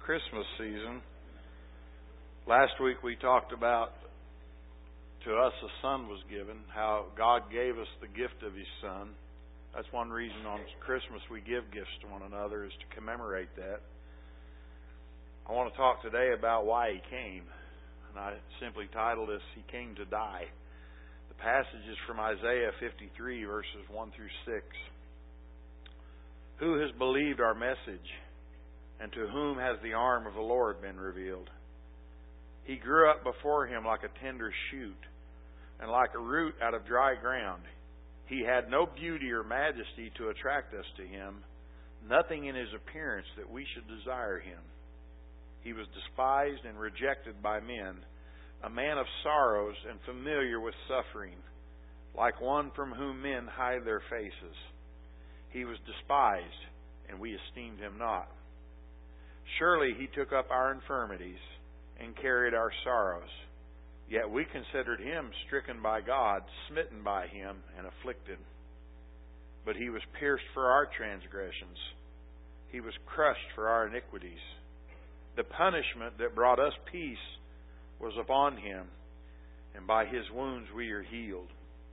Christmas season. Last week we talked about to us a son was given, how God gave us the gift of His Son. That's one reason on Christmas we give gifts to one another, is to commemorate that. I want to talk today about why He came. And I simply titled this, He Came to Die. The passage is from Isaiah 53, verses 1 through 6. Who has believed our message? And to whom has the arm of the Lord been revealed? He grew up before Him like a tender shoot, and like a root out of dry ground. He had no beauty or majesty to attract us to Him, nothing in His appearance that we should desire Him. He was despised and rejected by men, a man of sorrows and familiar with suffering, like one from whom men hide their faces. He was despised, and we esteemed Him not. Surely He took up our infirmities and carried our sorrows. Yet we considered Him stricken by God, smitten by Him, and afflicted. But He was pierced for our transgressions. He was crushed for our iniquities. The punishment that brought us peace was upon Him, and by His wounds we are healed.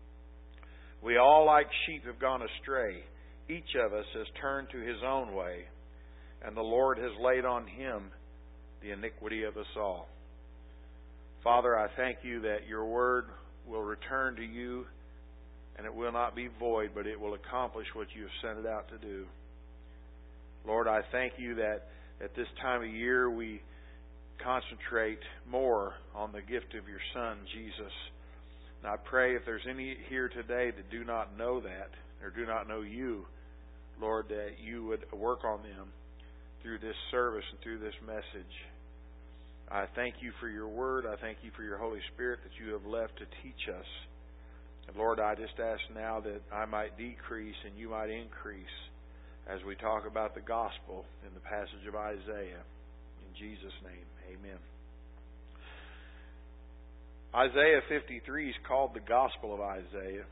We all like sheep have gone astray. Each of us has turned to his own way, and the Lord has laid on Him the iniquity of us all. Father, I thank You that Your Word will return to You, and it will not be void, but it will accomplish what You have sent it out to do. Lord, I thank You that at this time of year we concentrate more on the gift of Your Son, Jesus. And I pray if there's any here today that do not know that, or do not know You, Lord, that You would work on them through this service and through this message. I thank You for Your Word. I thank You for Your Holy Spirit that You have left to teach us. And Lord, I just ask now that I might decrease and You might increase as we talk about the gospel in the passage of Isaiah. In Jesus' name, amen. Isaiah 53 is called the Gospel of Isaiah.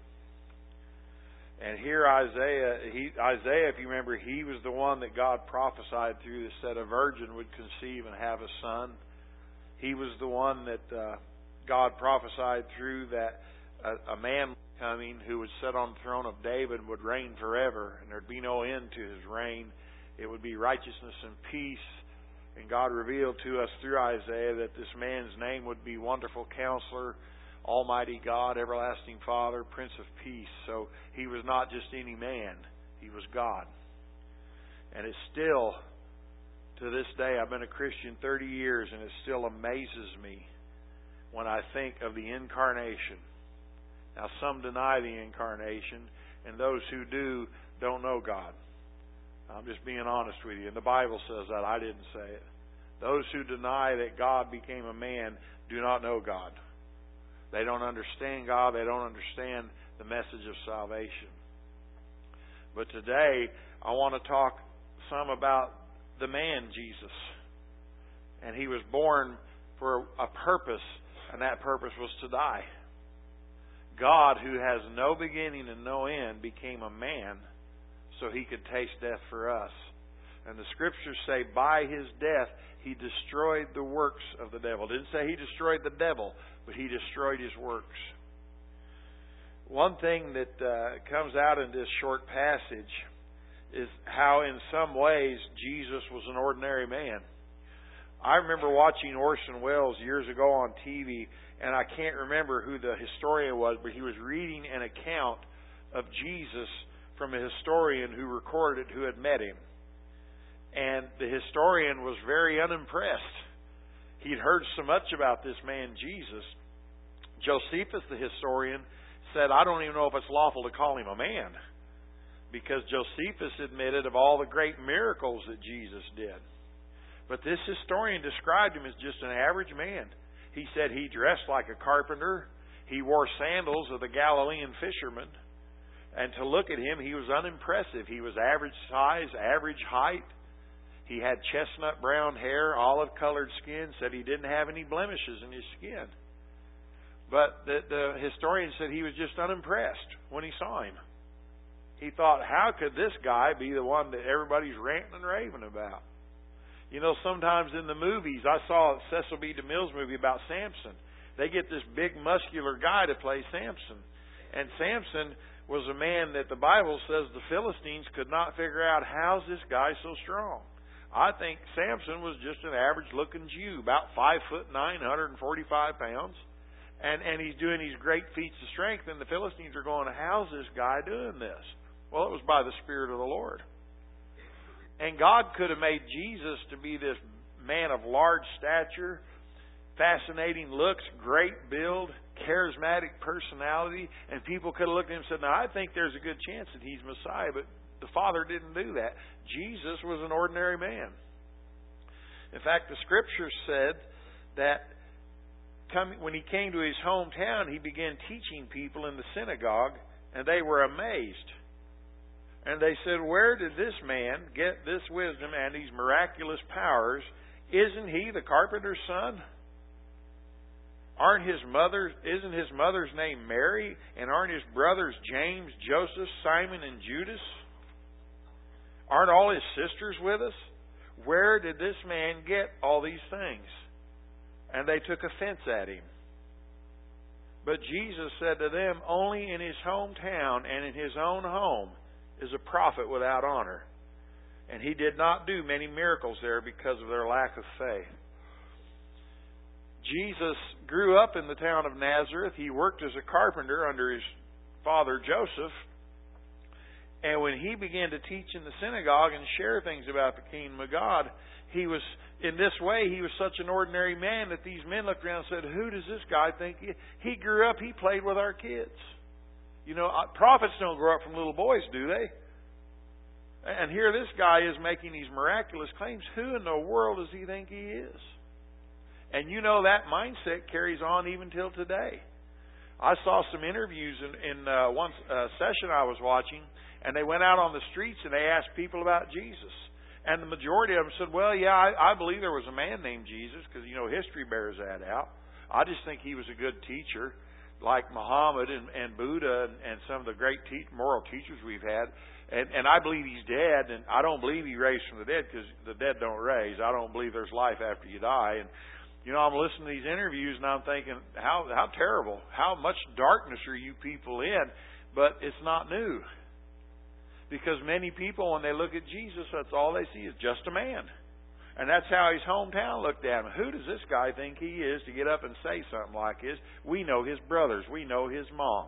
And here Isaiah, if you remember, he was the one that God prophesied through, that said a virgin would conceive and have a son. He was the one that God prophesied through, that a man coming who would sit on the throne of David would reign forever, and there'd be no end to his reign. It would be righteousness and peace. And God revealed to us through Isaiah that this man's name would be Wonderful Counselor, Almighty God, Everlasting Father, Prince of Peace. So He was not just any man. He was God. And it still, to this day, I've been a Christian 30 years, and it still amazes me when I think of the Incarnation. Now, some deny the Incarnation, and those who do don't know God. I'm just being honest with you. And the Bible says that. I didn't say it. Those who deny that God became a man do not know God. They don't understand God. They don't understand the message of salvation. But today, I want to talk some about the man Jesus. And He was born for a purpose, and that purpose was to die. God, who has no beginning and no end, became a man so He could taste death for us. And the Scriptures say by His death He destroyed the works of the devil. It didn't say He destroyed the devil, but He destroyed his works. One thing that comes out in this short passage is how in some ways Jesus was an ordinary man. I remember watching Orson Welles years ago on TV, and I can't remember who the historian was, but he was reading an account of Jesus from a historian who recorded it, who had met Him. And the historian was very unimpressed. He'd heard so much about this man Jesus. Josephus, the historian, said, I don't even know if it's lawful to call Him a man, because Josephus admitted of all the great miracles that Jesus did. But this historian described Him as just an average man. He said he dressed like a carpenter. He wore sandals of the Galilean fishermen. And to look at Him, He was unimpressive. He was average size, average height. He had chestnut brown hair, olive-colored skin. Said He didn't have any blemishes in His skin. But the historian said he was just unimpressed when he saw Him. He thought, how could this guy be the one that everybody's ranting and raving about? You know, sometimes in the movies, I saw a Cecil B. DeMille's movie about Samson. They get this big muscular guy to play Samson. And Samson was a man that the Bible says the Philistines could not figure out, how's this guy so strong? I think Samson was just an average looking Jew, about 5'9", 145 pounds. And he's doing these great feats of strength, and the Philistines are going, how's this guy doing this? Well, it was by the Spirit of the Lord. And God could have made Jesus to be this man of large stature, fascinating looks, great build, charismatic personality, and people could have looked at him and said, now, I think there's a good chance that he's Messiah, but the Father didn't do that. Jesus was an ordinary man. In fact, the Scripture said that when he came to his hometown, he began teaching people in the synagogue, and they were amazed. And they said, where did this man get this wisdom and these miraculous powers? Isn't he the carpenter's son? Isn't his mother's name Mary? And aren't his brothers James, Joseph, Simon, and Judas? Aren't all his sisters with us? Where did this man get all these things? And they took offense at him. But Jesus said to them, only in his hometown and in his own home is a prophet without honor. And he did not do many miracles there because of their lack of faith. Jesus grew up in the town of Nazareth. He worked as a carpenter under his father Joseph. And when he began to teach in the synagogue and share things about the kingdom of God, he was such an ordinary man that these men looked around and said, who does this guy think he is? He grew up, he played with our kids. You know, prophets don't grow up from little boys, do they? And here this guy is making these miraculous claims. Who in the world does he think he is? And you know that mindset carries on even till today. I saw some interviews in one session I was watching, and they went out on the streets and they asked people about Jesus. And the majority of them said, well, yeah, I believe there was a man named Jesus, because, you know, history bears that out. I just think he was a good teacher, like Muhammad and Buddha and some of the great moral teachers we've had. And I believe he's dead, and I don't believe he raised from the dead, because the dead don't raise. I don't believe there's life after you die. And, you know, I'm listening to these interviews, and I'm thinking, how terrible. How much darkness are you people in? But it's not new. Because many people, when they look at Jesus, that's all they see is just a man. And that's how his hometown looked at him. Who does this guy think he is to get up and say something like this? We know his brothers. We know his mom.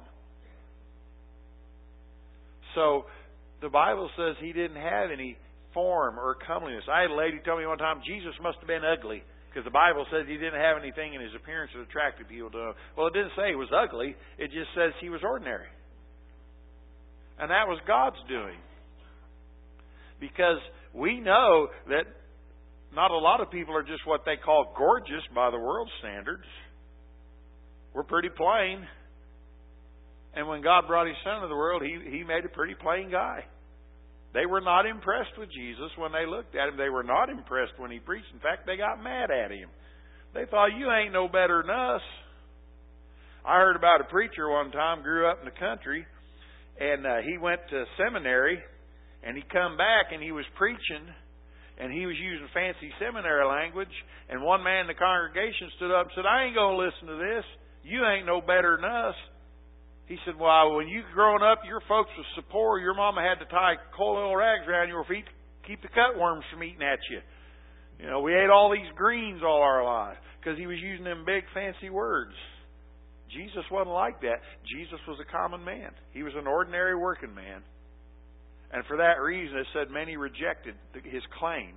So the Bible says he didn't have any form or comeliness. I had a lady tell me one time, Jesus must have been ugly, because the Bible says he didn't have anything in his appearance that attracted people to him. Well, it didn't say he was ugly. It just says he was ordinary. And that was God's doing. Because we know that not a lot of people are just what they call gorgeous by the world's standards. We're pretty plain. And when God brought his Son into the world, he made a pretty plain guy. They were not impressed with Jesus when they looked at him. They were not impressed when he preached. In fact, they got mad at him. They thought, you ain't no better than us. I heard about a preacher one time, grew up in the country, and he went to seminary, and he come back, and he was preaching, and he was using fancy seminary language, and one man in the congregation stood up and said, I ain't going to listen to this. You ain't no better than us. He said, well, when you growing up, your folks was so poor, your mama had to tie coal oil rags around your feet to keep the cutworms from eating at you. You know, we ate all these greens all our lives, because he was using them big fancy words. Jesus wasn't like that. Jesus was a common man. He was an ordinary working man. And for that reason, it said many rejected his claims.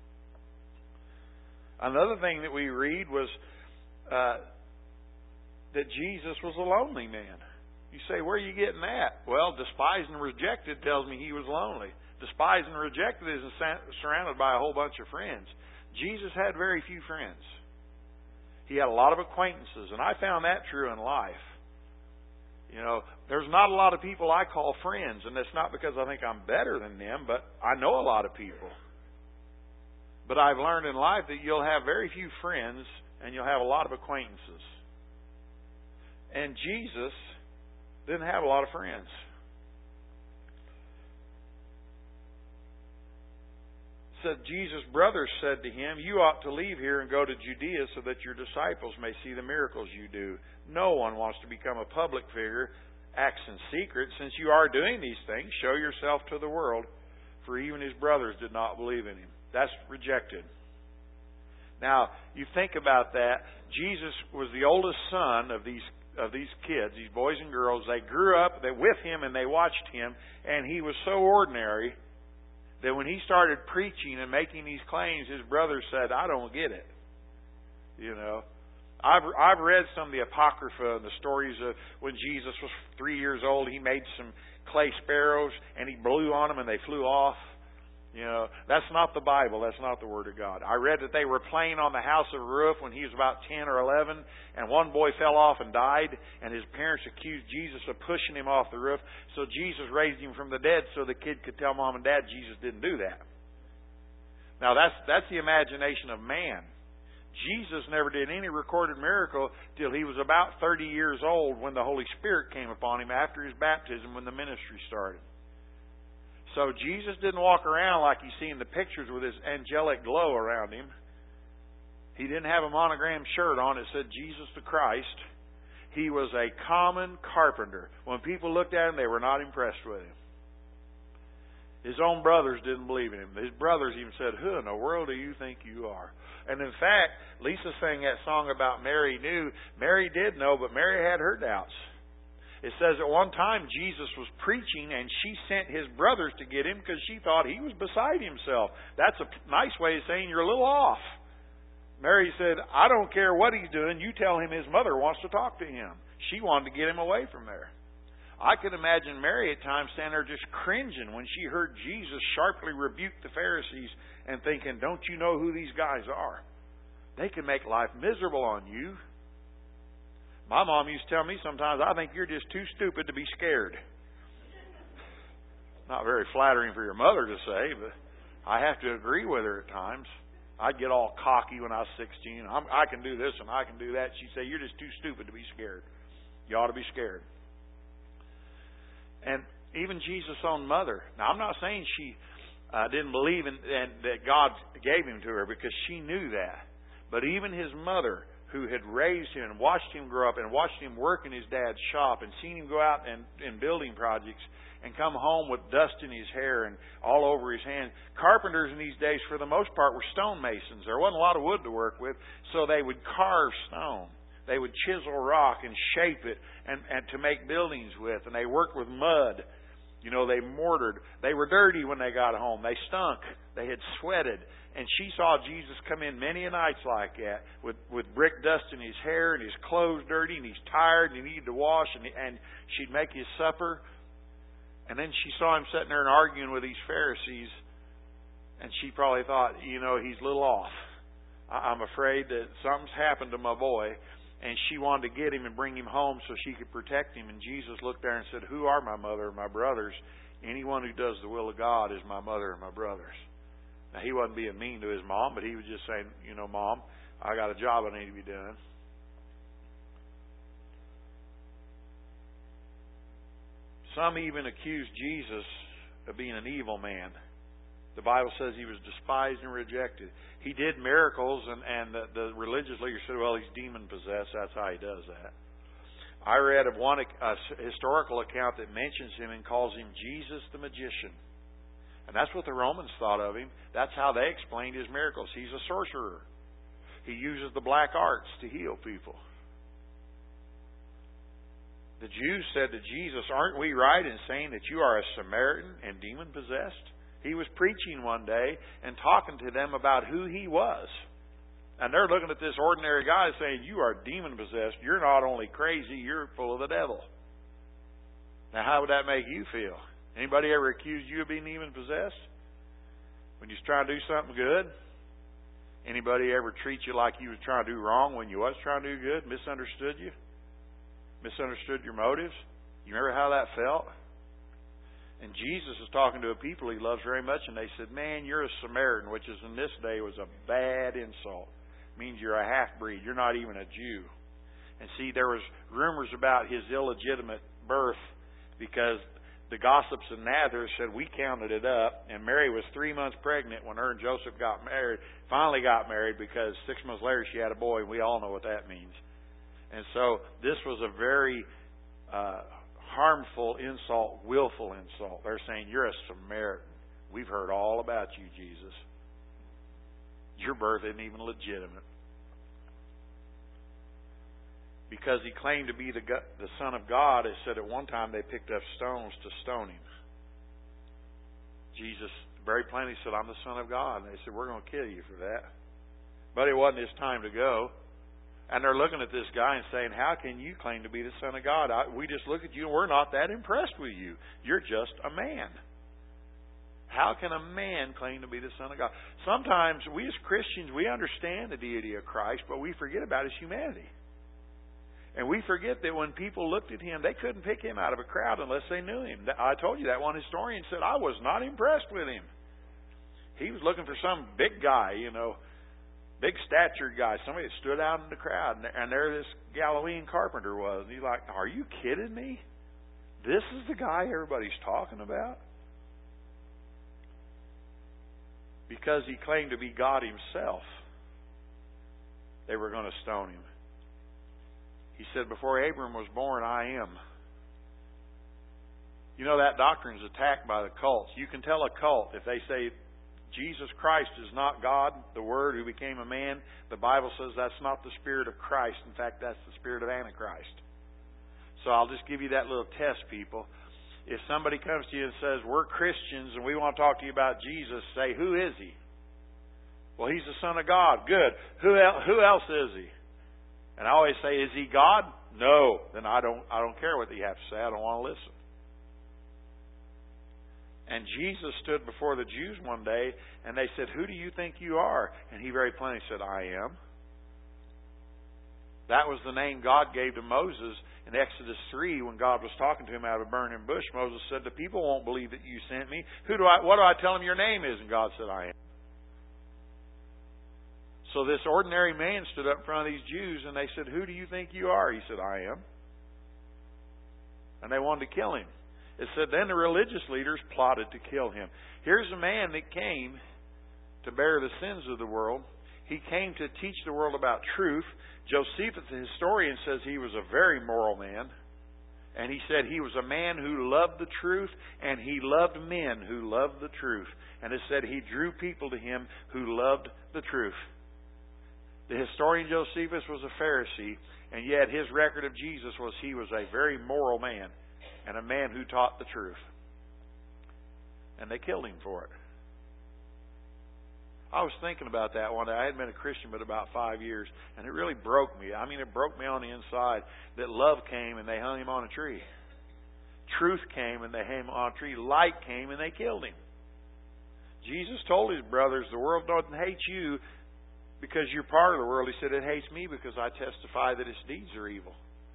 Another thing that we read was that Jesus was a lonely man. You say, where are you getting that? Well, despised and rejected tells me he was lonely. Despised and rejected isn't surrounded by a whole bunch of friends. Jesus had very few friends. He had a lot of acquaintances, and I found that true in life. You know, there's not a lot of people I call friends, and that's not because I think I'm better than them, but I know a lot of people. But I've learned in life that you'll have very few friends, and you'll have a lot of acquaintances. And Jesus didn't have a lot of friends. said, Jesus' brothers said to him, "You ought to leave here and go to Judea so that your disciples may see the miracles you do. No one wants to become a public figure, acts in secret. Since you are doing these things, show yourself to the world." For even his brothers did not believe in him. That's rejected. Now, you think about that. Jesus was the oldest son of these kids, these boys and girls. They grew up with him and they watched him, and he was so ordinary that when he started preaching and making these claims, his brothers said, "I don't get it." You know, I've read some of the Apocrypha and the stories of when Jesus was 3 years old. He made some clay sparrows and he blew on them and they flew off. You know, that's not the Bible. That's not the Word of God. I read that they were playing on the house of roof when he was about 10 or 11, and one boy fell off and died, and his parents accused Jesus of pushing him off the roof. So Jesus raised him from the dead so the kid could tell Mom and Dad Jesus didn't do that. Now that's the imagination of man. Jesus never did any recorded miracle till he was about 30 years old when the Holy Spirit came upon him after his baptism when the ministry started. So Jesus didn't walk around like you see in the pictures with his angelic glow around him. He didn't have a monogram shirt on that said Jesus the Christ. He was a common carpenter. When people looked at him, they were not impressed with him. His own brothers didn't believe in him. His brothers even said, "Who in the world do you think you are?" And in fact, Lisa sang that song about Mary knew. Mary did know, but Mary had her doubts. It says at one time Jesus was preaching and she sent his brothers to get him because she thought he was beside himself. That's a nice way of saying you're a little off. Mary said, "I don't care what he's doing. You tell him his mother wants to talk to him." She wanted to get him away from there. I could imagine Mary at times standing there just cringing when she heard Jesus sharply rebuke the Pharisees and thinking, "Don't you know who these guys are? They can make life miserable on you." My mom used to tell me sometimes, "I think you're just too stupid to be scared." Not very flattering for your mother to say, but I have to agree with her at times. I'd get all cocky when I was 16. I can do this and I can do that. She'd say, "You're just too stupid to be scared. You ought to be scared." And even Jesus' own mother. Now, I'm not saying she didn't believe in and that God gave him to her, because she knew that. But even his mother, who had raised him and watched him grow up and watched him work in his dad's shop and seen him go out in building projects and come home with dust in his hair and all over his hands. Carpenters in these days, for the most part, were stonemasons. There wasn't a lot of wood to work with, so they would carve stone. They would chisel rock and shape it and to make buildings with. And they worked with mud. You know, they mortared. They were dirty when they got home. They stunk. They had sweated. And she saw Jesus come in many a nights like that with brick dust in his hair and his clothes dirty and he's tired and he needed to wash, and she'd make his supper. And then she saw him sitting there and arguing with these Pharisees, and she probably thought, you know, he's a little off. I'm afraid that something's happened to my boy. And she wanted to get him and bring him home so she could protect him. And Jesus looked there and said, "Who are my mother and my brothers? Anyone who does the will of God is my mother and my brothers." Now, he wasn't being mean to his mom, but he was just saying, "You know, Mom, I got a job I need to be doing." Some even accused Jesus of being an evil man. The Bible says he was despised and rejected. He did miracles, and the religious leaders said, "Well, he's demon-possessed. That's how he does that." I read of one historical account that mentions him and calls him Jesus the magician. And that's what the Romans thought of him. That's how they explained his miracles. He's a sorcerer. He uses the black arts to heal people. The Jews said to Jesus, "Aren't we right in saying that you are a Samaritan and demon-possessed?" He was preaching one day and talking to them about who he was. And they're looking at this ordinary guy saying, "You are demon-possessed. You're not only crazy, you're full of the devil." Now, how would that make you feel? Anybody ever accused you of being demon-possessed? When you was trying to do something good? Anybody ever treat you like you was trying to do wrong when you was trying to do good? Misunderstood you? Misunderstood your motives? You remember how that felt? And Jesus is talking to a people he loves very much, and they said, "Man, you're a Samaritan," which is in this day was a bad insult. It means you're a half-breed. You're not even a Jew. And see, there was rumors about his illegitimate birth because the gossips and nathers said, we counted it up, and Mary was 3 months pregnant when her and Joseph finally got married, because 6 months later she had a boy, and we all know what that means. And so this was a very harmful insult, willful insult. They're saying, you're a Samaritan. We've heard all about you, Jesus. Your birth isn't even legitimate. Because he claimed to be the Son of God, it said at one time they picked up stones to stone him. Jesus very plainly said, I'm the Son of God. And they said, we're going to kill you for that. But it wasn't his time to go. And they're looking at this guy and saying, how can you claim to be the Son of God? We just look at you and we're not that impressed with you. You're just a man. How can a man claim to be the Son of God? Sometimes we as Christians, we understand the deity of Christ, but we forget about his humanity. And we forget that when people looked at him, they couldn't pick him out of a crowd unless they knew him. I told you that one historian said, I was not impressed with him. He was looking for some big guy, big statured guy, somebody that stood out in the crowd. And there this Galilean carpenter was. And he's like, are you kidding me? This is the guy everybody's talking about? Because he claimed to be God himself, they were going to stone him. He said, before Abram was born, I am. That doctrine is attacked by the cults. You can tell a cult if they say Jesus Christ is not God, the Word who became a man. The Bible says that's not the Spirit of Christ. In fact, that's the spirit of Antichrist. So I'll just give you that little test, people. If somebody comes to you and says, we're Christians and we want to talk to you about Jesus, say, who is he? Well, he's the Son of God. Good. Who else is he? And I always say, is he God? No. Then I don't care what you have to say. I don't want to listen. And Jesus stood before the Jews one day, and they said, who do you think you are? And he very plainly said, I am. That was the name God gave to Moses in Exodus 3 when God was talking to him out of a burning bush. Moses said, the people won't believe that you sent me. What do I tell them your name is? And God said, I am. So this ordinary man stood up in front of these Jews and they said, who do you think you are? He said, I am. And they wanted to kill him. It said, then the religious leaders plotted to kill him. Here's a man that came to bear the sins of the world. He came to teach the world about truth. Josephus, the historian, says he was a very moral man. And he said he was a man who loved the truth, and he loved men who loved the truth. And it said he drew people to him who loved the truth. The historian Josephus was a Pharisee, and yet his record of Jesus was he was a very moral man and a man who taught the truth. And they killed him for it. I was thinking about that one day. I hadn't been a Christian but about 5 years, and it really broke me. I mean, it broke me on the inside that love came and they hung him on a tree. Truth came and they hung him on a tree. Light came and they killed him. Jesus told his brothers, the world doesn't hate you because you're part of the world. He said, it hates me because I testify that its deeds are evil.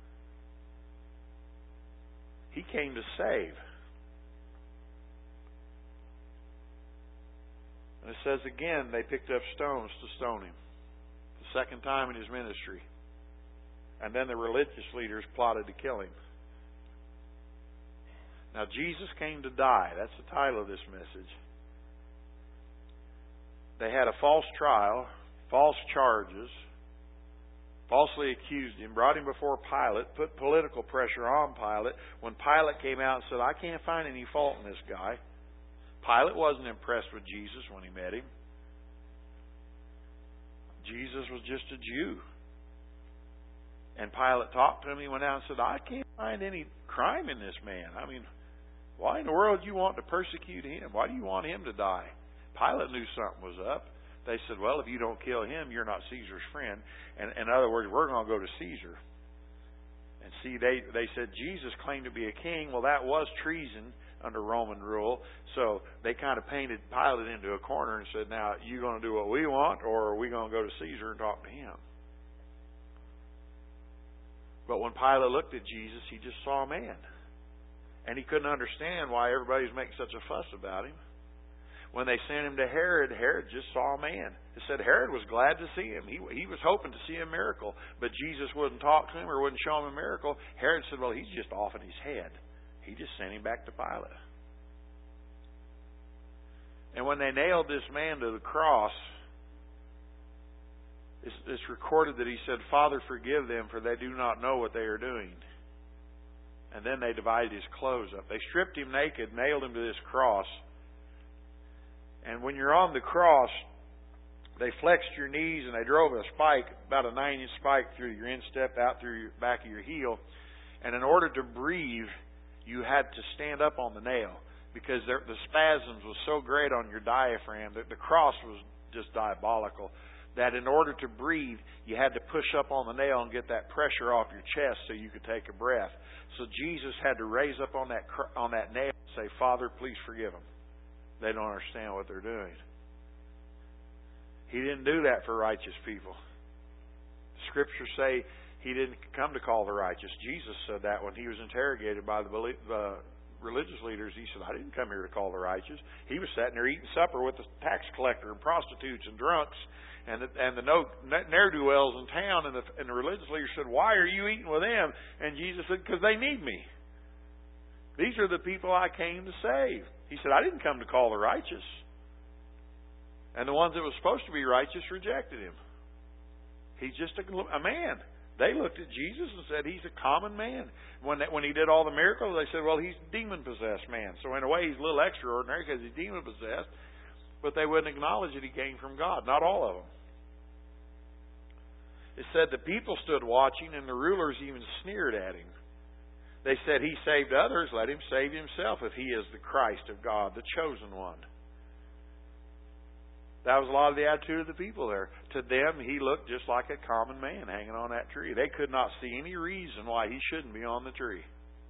He came to save. And it says again, they picked up stones to stone him. The second time in his ministry. And then the religious leaders plotted to kill him. Now, Jesus came to die. That's the title of this message. They had a false trial, false charges, falsely accused him, brought him before Pilate, put political pressure on Pilate. When Pilate came out and said, I can't find any fault in this guy, Pilate wasn't impressed with Jesus when he met him. Jesus was just a Jew. And Pilate talked to him. He went out and said, I can't find any crime in this man. I mean, why in the world do you want to persecute him? Why do you want him to die? Pilate knew something was up. They said, well, if you don't kill him, you're not Caesar's friend. And in other words, we're going to go to Caesar. And see, they said Jesus claimed to be a king. Well, that was treason under Roman rule. So they kind of painted Pilate into a corner and said, now, you going to do what we want, or are we going to go to Caesar and talk to him? But when Pilate looked at Jesus, he just saw a man. And he couldn't understand why everybody was making such a fuss about him. When they sent him to Herod, Herod just saw a man. It said Herod was glad to see him. He was hoping to see a miracle. But Jesus wouldn't talk to him or wouldn't show him a miracle. Herod said, well, he's just off in his head. He just sent him back to Pilate. And when they nailed this man to the cross, it's recorded that he said, Father, forgive them, for they do not know what they are doing. And then they divided his clothes up. They stripped him naked, nailed him to this cross. And when you're on the cross, they flexed your knees and they drove a spike, about a 9-inch spike, through your instep, out through your back of your heel. And in order to breathe, you had to stand up on the nail, because the spasms was so great on your diaphragm that the cross was just diabolical, that in order to breathe, you had to push up on the nail and get that pressure off your chest so you could take a breath. So Jesus had to raise up on that nail and say, Father, please forgive them. They don't understand what they're doing. He didn't do that for righteous people. Scriptures say He didn't come to call the righteous. Jesus said that when He was interrogated by the religious leaders. He said, I didn't come here to call the righteous. He was sitting there eating supper with the tax collector and prostitutes and drunks and the ne'er-do-wells in town. And the religious leaders said, why are you eating with them? And Jesus said, because they need me. These are the people I came to save. He said, I didn't come to call the righteous. And the ones that were supposed to be righteous rejected Him. He's just a man. They looked at Jesus and said, He's a common man. When He did all the miracles, they said, well, He's a demon-possessed man. So in a way, He's a little extraordinary because He's demon-possessed. But they wouldn't acknowledge that He came from God. Not all of them. It said the people stood watching and the rulers even sneered at Him. They said, He saved others, let Him save Himself if He is the Christ of God, the chosen one. That was a lot of the attitude of the people there. To them, He looked just like a common man hanging on that tree. They could not see any reason why He shouldn't be on the tree.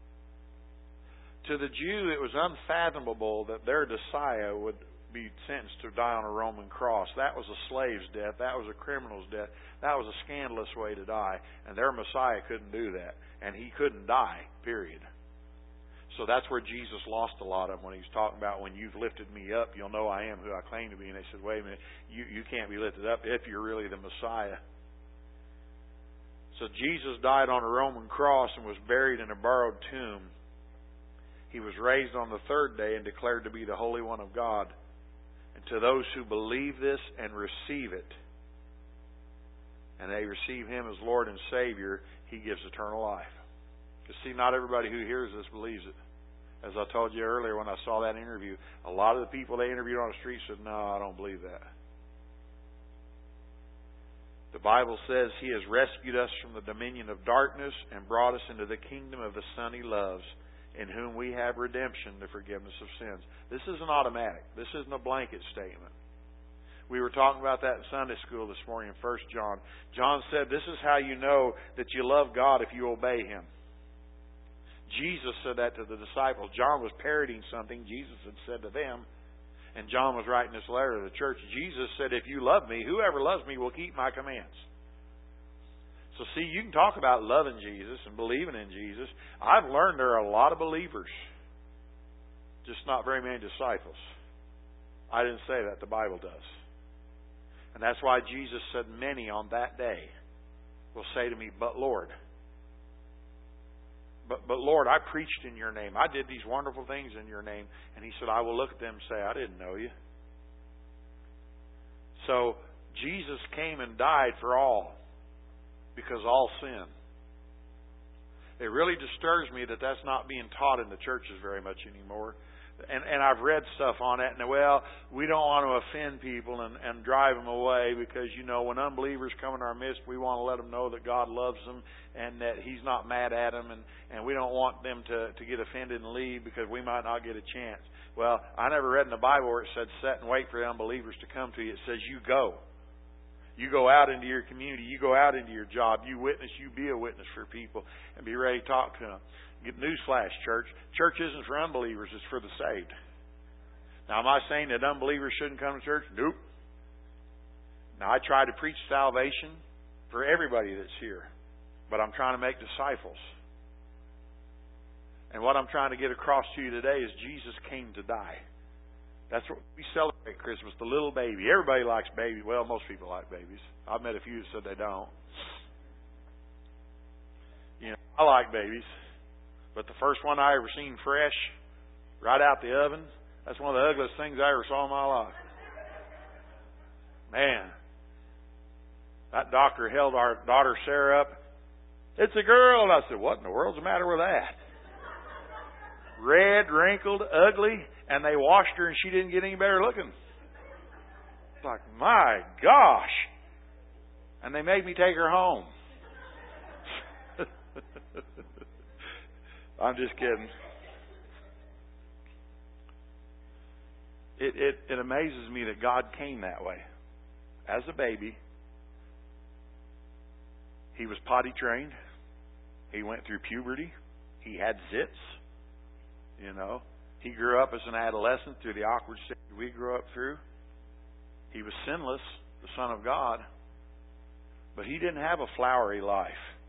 To the Jew, it was unfathomable that their Messiah would be sentenced to die on a Roman cross. That was a slave's death. That was a criminal's death. That was a scandalous way to die. And their Messiah couldn't do that. And He couldn't die, period. So that's where Jesus lost a lot of them when He was talking about, when you've lifted me up, you'll know I am who I claim to be. And they said, wait a minute, you can't be lifted up if you're really the Messiah. So Jesus died on a Roman cross and was buried in a borrowed tomb. He was raised on the third day and declared to be the Holy One of God. And to those who believe this and receive it, and they receive Him as Lord and Savior, He gives eternal life. Because see, not everybody who hears this believes it. As I told you earlier when I saw that interview, a lot of the people they interviewed on the street said, no, I don't believe that. The Bible says He has rescued us from the dominion of darkness and brought us into the kingdom of the Son He loves, in whom we have redemption, the forgiveness of sins. This isn't automatic. This isn't a blanket statement. We were talking about that in Sunday school this morning in 1 John. John said, this is how you know that you love God, if you obey Him. Jesus said that to the disciples. John was parodying something Jesus had said to them. And John was writing this letter to the church. Jesus said, if you love me, whoever loves me will keep my commands. So see, you can talk about loving Jesus and believing in Jesus. I've learned there are a lot of believers, just not very many disciples. I didn't say that. The Bible does. And that's why Jesus said, many on that day will say to me, but Lord, But Lord, I preached in your name. I did these wonderful things in your name. And He said, I will look at them and say, I didn't know you. So Jesus came and died for all, because all sin. It really disturbs me that that's not being taught in the churches very much anymore. And I've read stuff on it, and well, we don't want to offend people and drive them away, because, you know, when unbelievers come in our midst, we want to let them know that God loves them and that He's not mad at them, and we don't want them to get offended and leave because we might not get a chance. Well, I never read in the Bible where it said sit and wait for the unbelievers to come to you. It says you go. You go out into your community. You go out into your job. You witness. You be a witness for people and be ready to talk to them. Get newsflash, church. Church isn't for unbelievers. It's for the saved. Now, am I saying that unbelievers shouldn't come to church? Nope. Now, I try to preach salvation for everybody that's here. But I'm trying to make disciples. And what I'm trying to get across to you today is Jesus came to die. That's what we celebrate Christmas, the little baby. Everybody likes babies. Well, most people like babies. I've met a few that said they don't. You know, I like babies. But the first one I ever seen fresh, right out the oven, that's one of the ugliest things I ever saw in my life. Man, that doctor held our daughter Sarah up. It's a girl. And I said, what in the world's the matter with that? Red, wrinkled, ugly, and they washed her and she didn't get any better looking. It's like, my gosh. And they made me take her home. I'm just kidding. It amazes me that God came that way. As a baby, He was potty trained. He went through puberty. He had zits. You know, He grew up as an adolescent through the awkward stage we grew up through. He was sinless, the Son of God. But He didn't have a flowery life.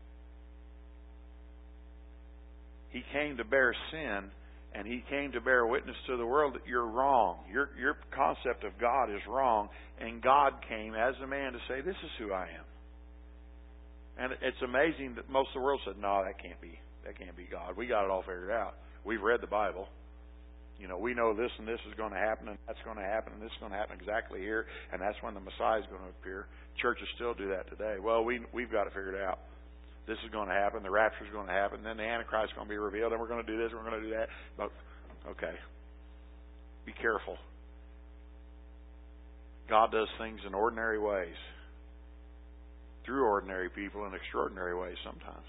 He came to bear sin, and He came to bear witness to the world that you're wrong. Your concept of God is wrong. And God came as a man to say, this is who I am. And it's amazing that most of the world said, no, that can't be God. We got it all figured out. We've read the Bible. You know, we know this and this is going to happen, and that's going to happen, and this is going to happen exactly here, and that's when the Messiah is going to appear. Churches still do that today. Well, we've got it figured out. This is going to happen. The rapture is going to happen. Then the Antichrist is going to be revealed. And we're going to do this. We're going to do that. But, okay. Be careful. God does things in ordinary ways. Through ordinary people in extraordinary ways sometimes.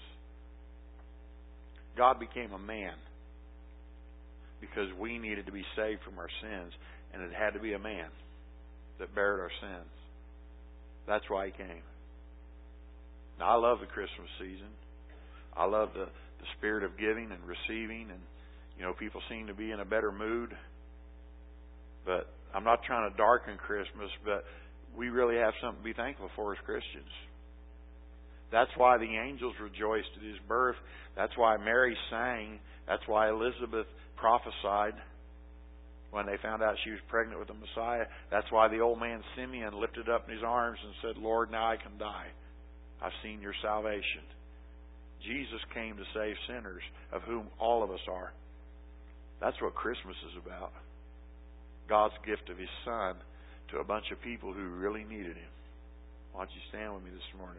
God became a man because we needed to be saved from our sins. And it had to be a man that bared our sins. That's why He came. Now, I love the Christmas season. I love the spirit of giving and receiving, and you know, people seem to be in a better mood. But I'm not trying to darken Christmas, but we really have something to be thankful for as Christians. That's why the angels rejoiced at His birth. That's why Mary sang. That's why Elizabeth prophesied when they found out she was pregnant with the Messiah. That's why the old man Simeon lifted up in his arms and said, Lord, now I can die. I've seen your salvation. Jesus came to save sinners, of whom all of us are. That's what Christmas is about. God's gift of His Son to a bunch of people who really needed Him. Why don't you stand with me this morning?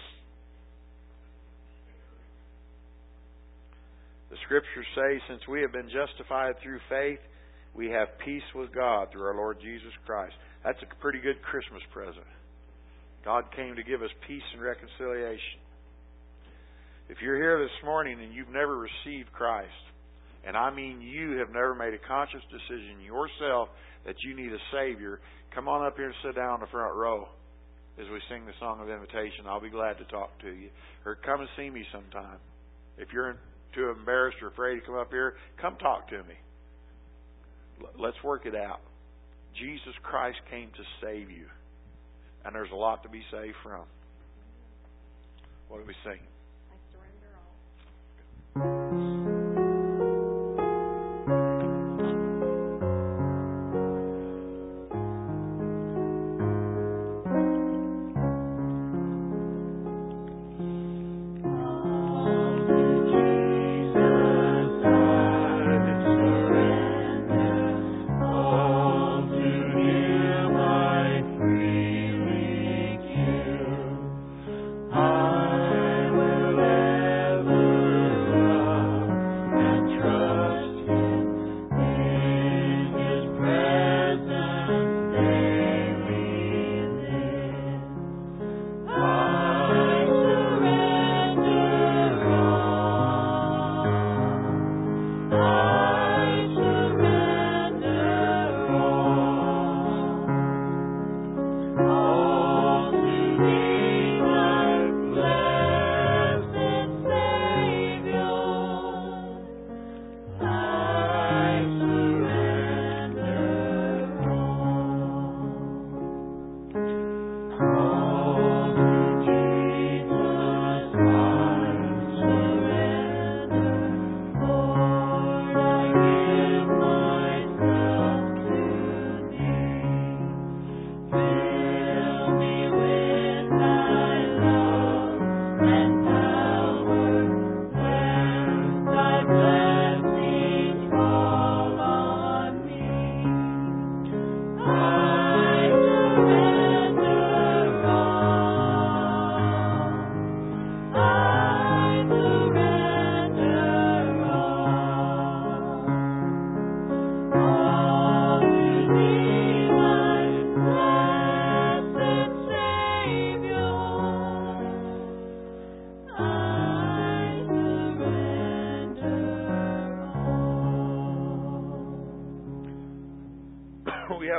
The Scriptures say, since we have been justified through faith, we have peace with God through our Lord Jesus Christ. That's a pretty good Christmas present. God came to give us peace and reconciliation. If you're here this morning and you've never received Christ, and I mean you have never made a conscious decision yourself that you need a Savior, come on up here and sit down in the front row as we sing the song of invitation. I'll be glad to talk to you. Or come and see me sometime. If you're too embarrassed or afraid to come up here, come talk to me. Let's work it out. Jesus Christ came to save you. And there's a lot to be saved from. What do we sing? I surrender all. I will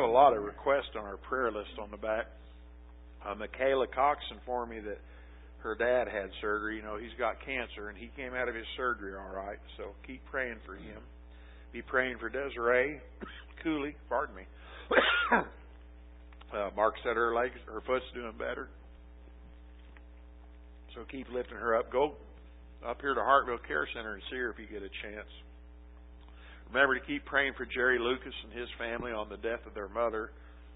a lot of requests on our prayer list on the back. Michaela Cox informed me that her dad had surgery. You know, he's got cancer, and he came out of his surgery all right. So keep praying for him. Be praying for Desiree Cooley. Pardon me. Mark said her foot's doing better. So keep lifting her up. Go up here to Hartville Care Center and see her if you get a chance. Remember to keep praying for Jerry Lucas and his family on the death of their mother.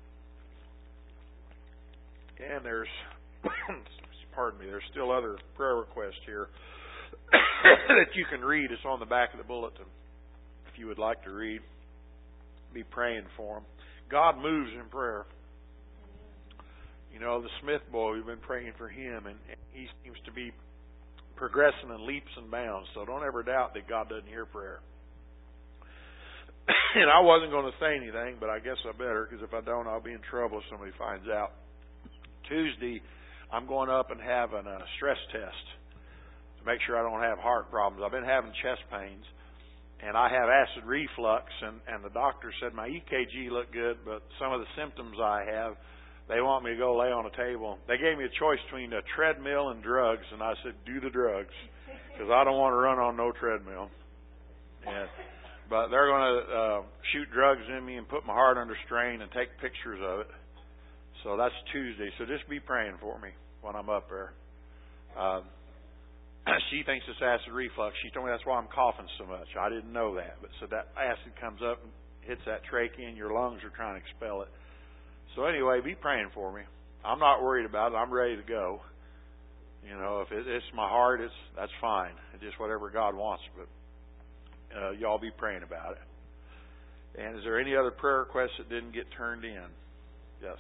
And there's, pardon me, there's still other prayer requests here that you can read. It's on the back of the bulletin. If you would like to read, be praying for them. God moves in prayer. You know, the Smith boy, we've been praying for him, and he seems to be progressing in leaps and bounds. So don't ever doubt that God doesn't hear prayer. And I wasn't going to say anything, but I guess I better, because if I don't, I'll be in trouble if somebody finds out. Tuesday, I'm going up and having a stress test to make sure I don't have heart problems. I've been having chest pains, and I have acid reflux, and the doctor said my EKG looked good, but some of the symptoms I have, they want me to go lay on a table. They gave me a choice between a treadmill and drugs, and I said, do the drugs, because I don't want to run on no treadmill. But they're going to shoot drugs in me and put my heart under strain and take pictures of it. So that's Tuesday. So just be praying for me when I'm up there. She thinks it's acid reflux. She told me that's why I'm coughing so much. I didn't know that. But so that acid comes up and hits that trachea and your lungs are trying to expel it. So anyway, be praying for me. I'm not worried about it. I'm ready to go. You know, if it's my heart, that's fine. It's just whatever God wants. But y'all be praying about it. And is there any other prayer requests that didn't get turned in? Yes.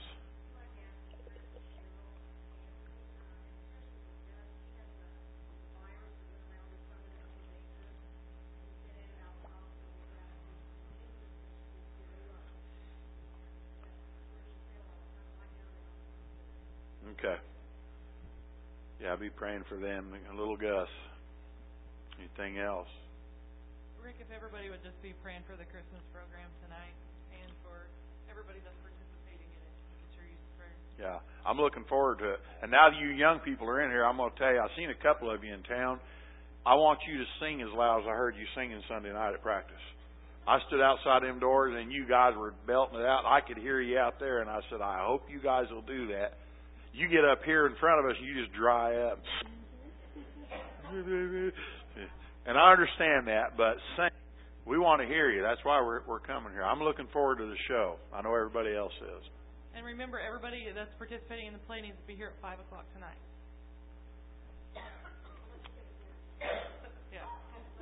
Okay. Yeah, be praying for them. And little Gus. Anything else? Rick, if everybody would just be praying for the Christmas program tonight and for everybody that's participating in it. You could sure use prayer. Yeah, I'm looking forward to it. And now that you young people are in here, I'm going to tell you, I've seen a couple of you in town. I want you to sing as loud as I heard you singing Sunday night at practice. I stood outside them doors and you guys were belting it out. I could hear you out there, and I said, I hope you guys will do that. You get up here in front of us, you just dry up. And I understand that, but sing. We want to hear you. That's why we're coming here. I'm looking forward to the show. I know everybody else is. And remember, everybody that's participating in the play needs to be here at 5 o'clock tonight. Yeah.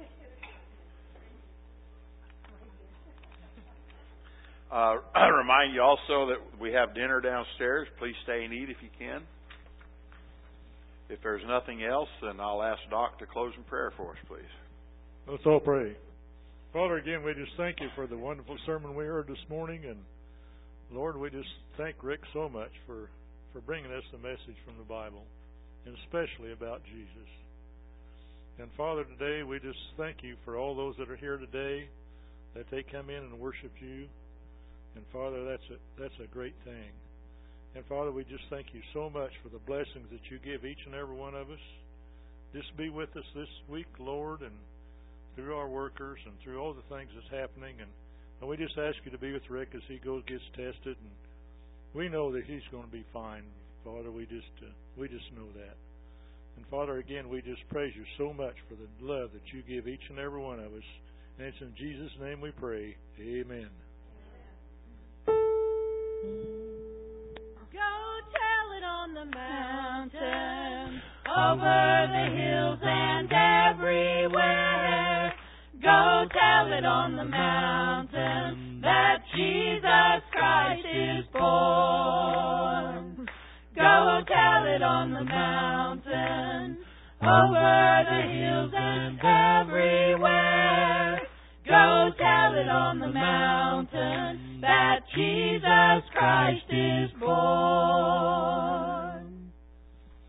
I remind you also that we have dinner downstairs. Please stay and eat if you can. If there's nothing else, then I'll ask Doc to close in prayer for us, please. Let's all pray. Father, again, we just thank you for the wonderful sermon we heard this morning. And, Lord, we just thank Rick so much for bringing us the message from the Bible, and especially about Jesus. And, Father, today we just thank you for all those that are here today, that they come in and worship you. And, Father, that's a great thing. And, Father, we just thank you so much for the blessings that you give each and every one of us. Just be with us this week, Lord, and through our workers and through all the things that's happening. And we just ask you to be with Rick as he gets tested. And we know that he's going to be fine, Father. We just know that. And, Father, again, we just praise you so much for the love that you give each and every one of us. And it's in Jesus' name we pray. Amen. Go tell it on the mountain, over the hills and everywhere. Go tell it on the mountain that Jesus Christ is born. Go tell it on the mountain, over the hills and everywhere. Go tell it on the mountain that Jesus Christ is born.